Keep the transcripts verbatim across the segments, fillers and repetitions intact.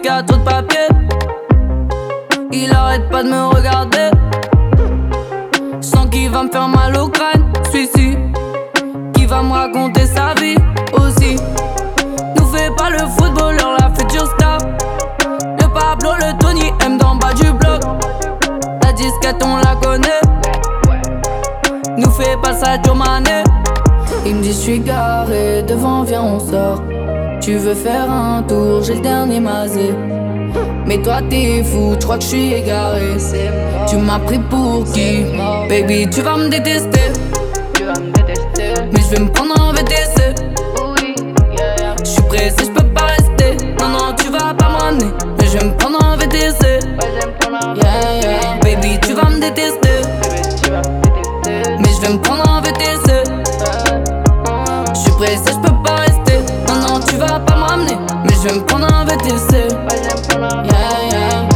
qu'il y a trop de papier. Il arrête pas de me regarder. Je sens qu'il va me faire mal au crâne. Celui-ci qui va me raconter sa vie aussi. Nous fais pas le footballeur, la future star. Le Pablo, le Tony M d'en bas du bloc. La disquette on la connaît. Nous fais pas ça Sadio Mané. Il me dit je suis garé devant, viens on sort. Tu veux faire un tour, j'ai le dernier masé. Mais toi t'es fou, tu crois que je suis égaré. Tu m'as pris pour qui? Baby tu vas me détester. Mais je vais me prendre en V T C. Je suis pressé, je peux pas rester. Non non tu vas pas m'amener. Mais je vais me prendre en V T C. Yeah yeah. Baby tu vas me détester. Mais je vais me prendre en V T C. Je suis pressé, je peux pas rester. Non non tu vas pas m'amener. Mais je vais me prendre en V T C. Yeah yeah.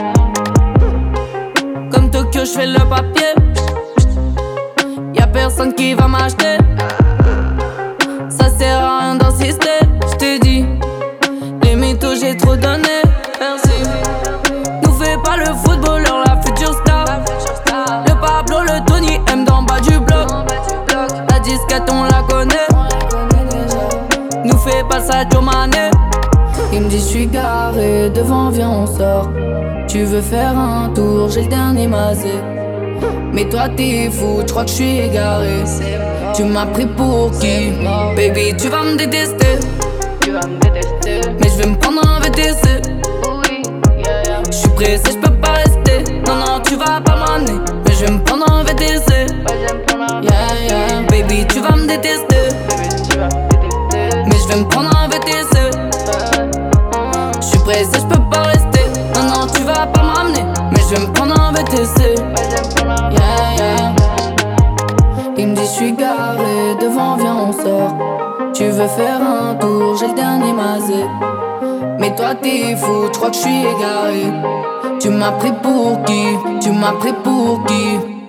Comme Tokyo je fais le papier. Y'a personne qui va m'acheter. Ça sert à rien d'insister. J't'ai dit, les mythos j'ai trop donné. Merci. Nous fais pas le footballeur, la future star. Le Pablo, le Tony M d'en bas du bloc. La disquette on la connaît. Nous fais pas ça Sadio Mané. Il me dit je suis garé devant, viens on sort. Tu veux faire un tour, j'ai le dernier masé. Mais toi t'es fou, tu crois que je suis égaré. Tu m'as pris pour qui? Baby tu vas me détester. Mais je vais me prendre en V T C. Je suis pressé, je peux pas rester. Non non tu vas pas m'amener. Mais je vais me prendre en V T C. Yeah yeah. Baby tu vas me détester. Mais je vais me prendre en V T C. Je suis pressé, je peux pas rester. Non non tu vas pas m'amener. Mais je vais me prendre en V T C. Yeah yeah. Il me dit je suis garé devant, viens on sort. Tu veux faire un tour, j'ai le dernier masé. Mais toi t'es fou, tu crois que je suis égaré. Tu m'as pris pour qui? Tu m'as pris pour qui?